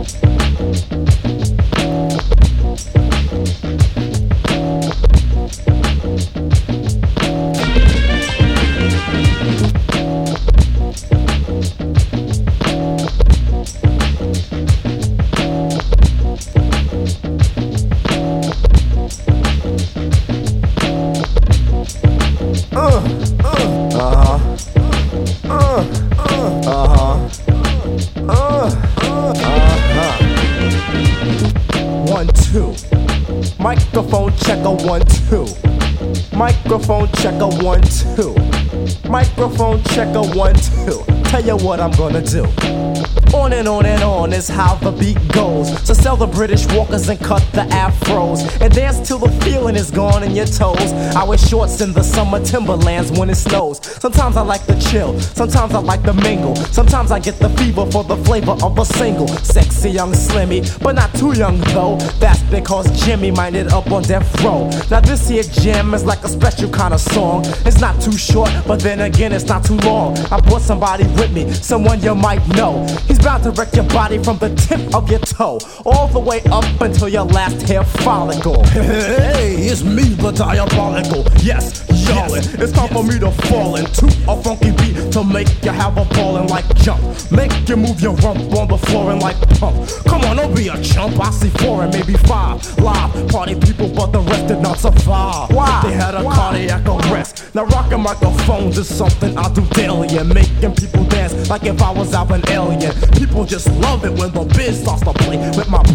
Microphone checker 1 2. Microphone checker 1 2. Microphone checker 1 2. Tell you what I'm gonna do. On and on is how the beat goes. So sell the British walkers and cut the afros and dance till the feeling is gone in your toes. I wear shorts in the summer timberlands when it snows. Sometimes I like to chill, sometimes I like to mingle. Sometimes I get the fever for the flavor of a single. Sexy young Slimmy, but not too young though. That's because Jimmy minded up on death row. Now this here jam is like a special kind of song. It's not too short, but then again it's not too long. I brought somebody with me, someone you might know. He's bound to wreck your body from the tip of your toe all the way up until your last hair follicle. Hey, it's me, the diabolical. Yes, it's time for me to fall into a funky beat to make you have a ballin' like jump. Make you move your rump on the floor and like pump. Come on, don't be a chump. I see 4 and maybe 5 live party people, but the rest did not survive. Why? They had a cardiac arrest. Now rocking microphones is something I do daily, and making people dance like if I was out an alien. People just love it when the biz starts to play with my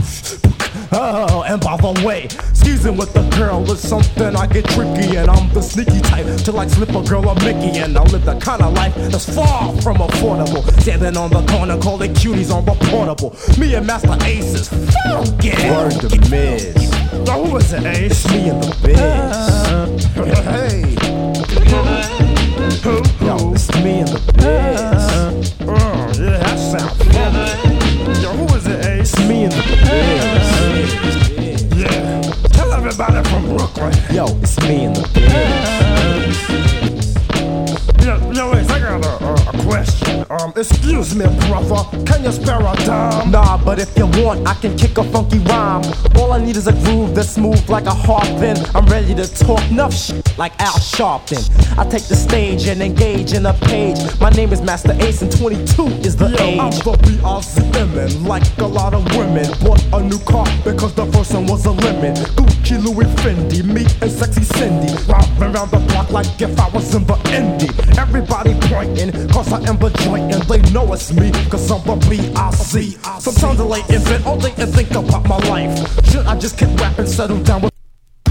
oh, and by the way, skeezing with the girl is something I get tricky, and I'm the sneaky type to like slip a girl a Mickey, and I live the kind of life that's far from affordable. Standing on the corner, calling cuties on the portable. Me and Master Ace is funky. Word to Miz. Now who is it, Ace? It's me and the biz. Hey. Yo, it's me and the biz. Yeah, that sounds funky. Yo, who is it, Ace? It's me and the biz. Yeah. Tell everybody from Brooklyn. Yo, it's me and the biz. Yo, Ace, I got a question. Excuse me, brother, can you spare a dime? Nah, but if you want, I can kick a funky rhyme. All I need is a groove that's smooth like a harp. Then I'm ready to talk enough shit like Al Sharpton. I take the stage and engage in a page. My name is Master Ace and 22 is the age. I'm the BRCMN, like a lot of women. Bought a new car because the first one was a lemon. Gucci, Louis, Fendi, me and Sexy Cindy. Robbing around the block like if I was in the indie. Everybody pointing, cause I am the joint and they know it's me, cause I'm the B.I.C. Sometimes I lay in bed all day and think about my life. Should I just kick rap and settle down with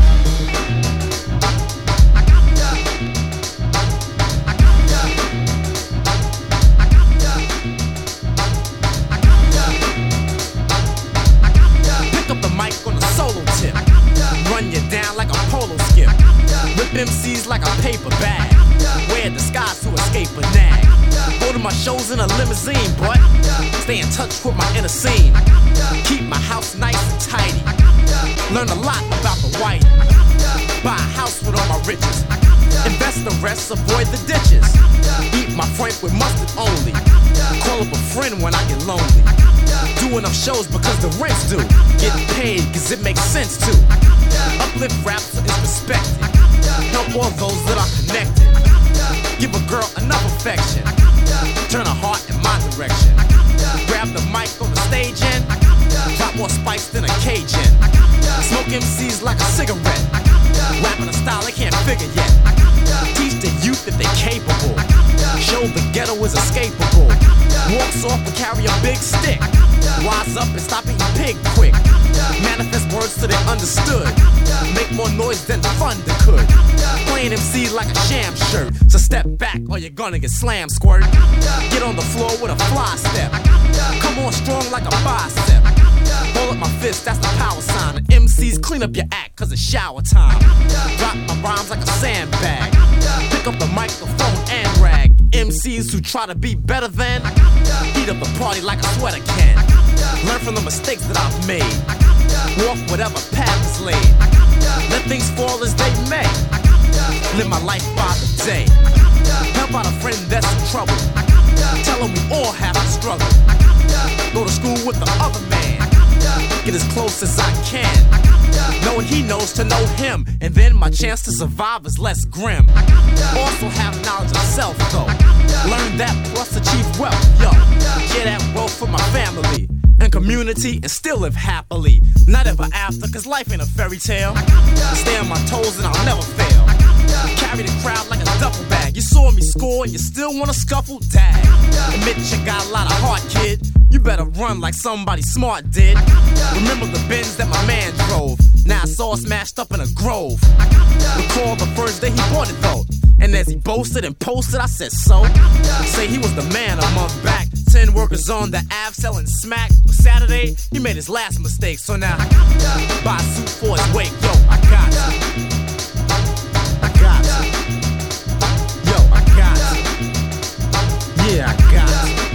pick up the mic on a solo tip, run you down like a polo skip, rip MCs like a paper bag, wear a disguise to escape a nag. Go to my shows in a limousine, but stay in touch with my inner scene. Keep my house nice and tidy. Learn a lot about the white. Buy a house with all my riches. Invest the rest, avoid the ditches. Eat my frank with mustard only. Call up a friend when I get lonely. Do enough shows because the rent's due. Get paid cause it makes sense to. Uplift rap so it's respected. Help all those that are connected. Give a girl enough affection. Turn her heart in my direction. Grab the mic on the stage and drop more spice than a Cajun. Smoke MCs like a cigarette. Rapping a style they can't figure yet. Teach the youth that they're capable. Show the ghetto is escapable. Walks off and carry a big stick. Wise up and stop eating pig quick. Manifest words so they're understood. Make more noise than thunder could. Playing MC like a sham shirt. So step back or you're gonna get slammed, squirt. Get on the floor with a fly step. Come on strong like a bicep. Hold up my fist, that's the power sign. And MCs clean up your act cause it's shower time. Drop my rhymes like a sandbag. Pick up the microphone and rag. MCs who try to be better than heat up the party like a sweater can. Learn from the mistakes that I've made. Walk whatever path is laid. Let things fall as they may. Live my life by the day. Help out a friend that's in trouble. Tell him we all have to struggle. Go to school with the other man. Get as close as I can. Knowing he knows to know him. And then my chance to survive is less grim. Also have knowledge of self though. Learn that plus achieve wealth, yo. Get that wealth for my family and community and still live happily. Not ever after, cause life ain't a fairy tale. Stay on my toes and I'll never fail. Carry the crowd like a duffel bag. You saw me score and you still wanna scuffle? Dag. Admit you got a lot of heart, kid. You better run like somebody smart did. Remember the Benz that my man drove. Now I saw it smashed up in a grove. Recall the first day he bought it though. And as he boasted and posted, I said so. Say he was the man a month back. 10 workers on the Ave selling smack. But Saturday, he made his last mistake. So now, buy a suit for his wake. Yo, I got it. I got it. Yo, I got it. Yeah, I got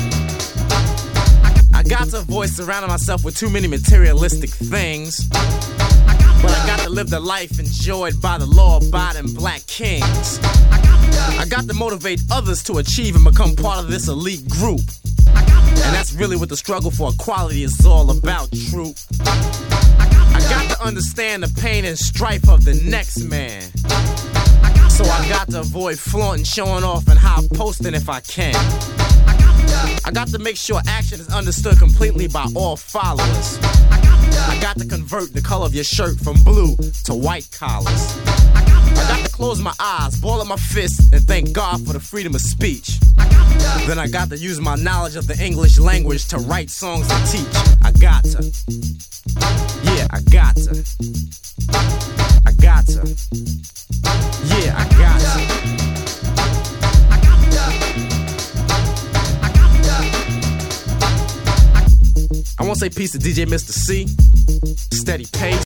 it. I got to avoid surrounding myself with too many materialistic things. But I got to live the life enjoyed by the law-abiding black kings. I got to motivate others to achieve and become part of this elite group. And that's really what the struggle for equality is all about, true. I got to understand the pain and strife of the next man. So I got to avoid flaunting, showing off, and high posting if I can. I got to make sure action is understood completely by all followers. I got to convert the color of your shirt from blue to white collars. I got to close my eyes, ball up my fists, and thank God for the freedom of speech. Then I got to use my knowledge of the English language to write songs and teach. I got to. Yeah, I got to. I got to. Yeah, I got to. I won't say peace to DJ Mr. C. Steady pace.